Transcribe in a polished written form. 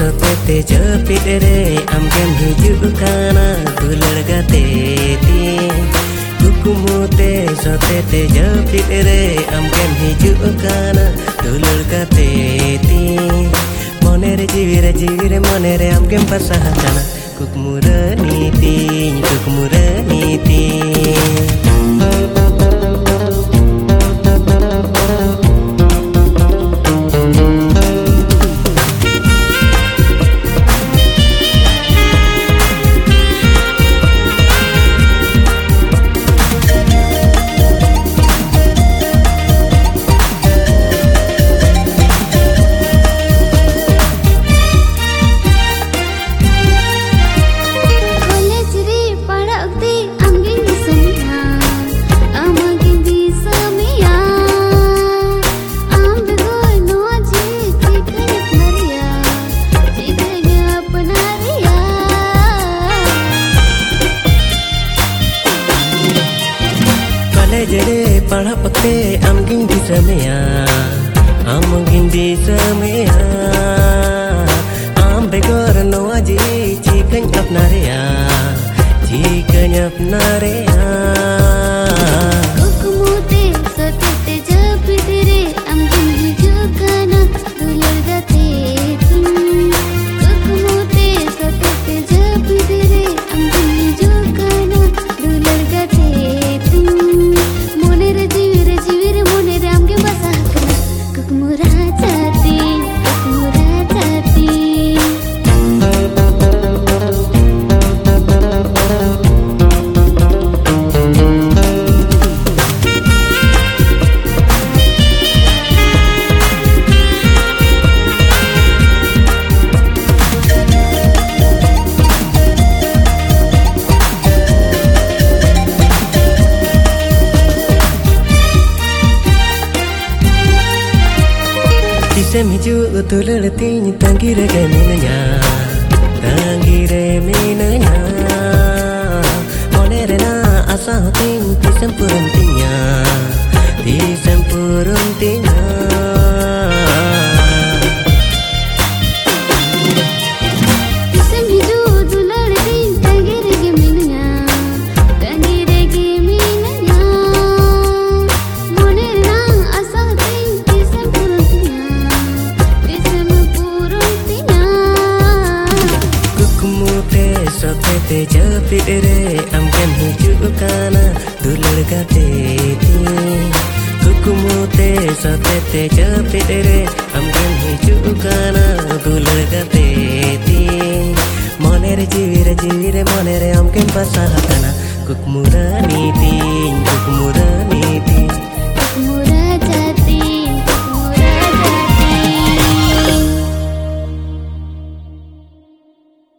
sotete jepit re amgen hijuk kana dular gate ti kukumute sotete jepit re amgen hijuk kana dular gate ti monere jiwire monere amgen pasahana kukmura niti jere para pakte amging di samea am begor no aji chikan apnarea kukumute sotete jepit re amgen hijuk kana dular gate ti kukumute sotete jepit re amgen hijuk kana dular gate ti monere jiwire monere amgen basahana kukmura jati Sem hijuk dular tinya tanggire minanya monere na asa ting tisem purun tinya sotete jepit re amgen hijuk kana dular gate ti kukumute sotete jepit re amgen hijuk kana dular gate ti monere jiwire monere amgen pasahana kukmura niti